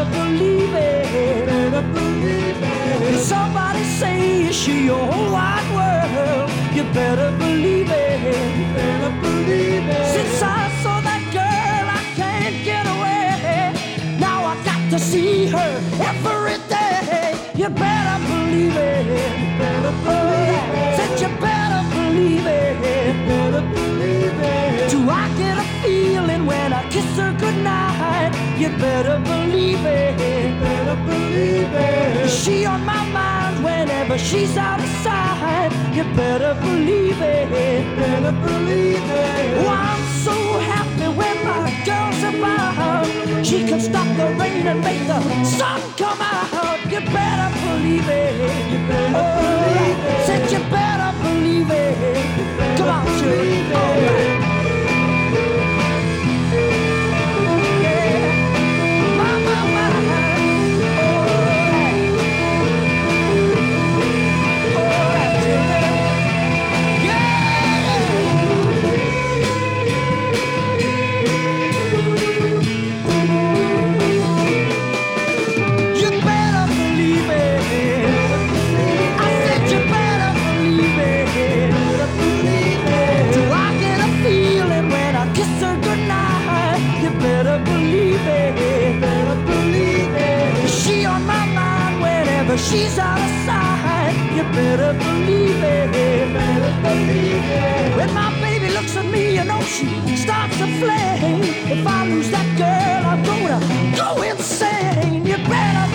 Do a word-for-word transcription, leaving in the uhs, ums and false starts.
believe it. Better believe it. Somebody say, is she your whole wide world? You better believe it. Better believe it. Since I saw that girl, I can't get away. Now I got to see her every day. You better believe it. Better believe it. Said you better believe it. Better believe it. Do I get a feeling when I kiss her goodnight? You better believe it. Better believe it. Is she on my mind whenever she's out of sight? You better believe it. Better believe it. Oh, I'm so happy when my girl's about. She can stop the rain and make the sun come out. You better believe it. You better oh, believe it. Said you better believe it. Come on, Julie. All right. She's out of sight. You better believe it. Better believe it. When my baby looks at me, you know she starts to flame. If I lose that girl, I'm gonna go insane. You better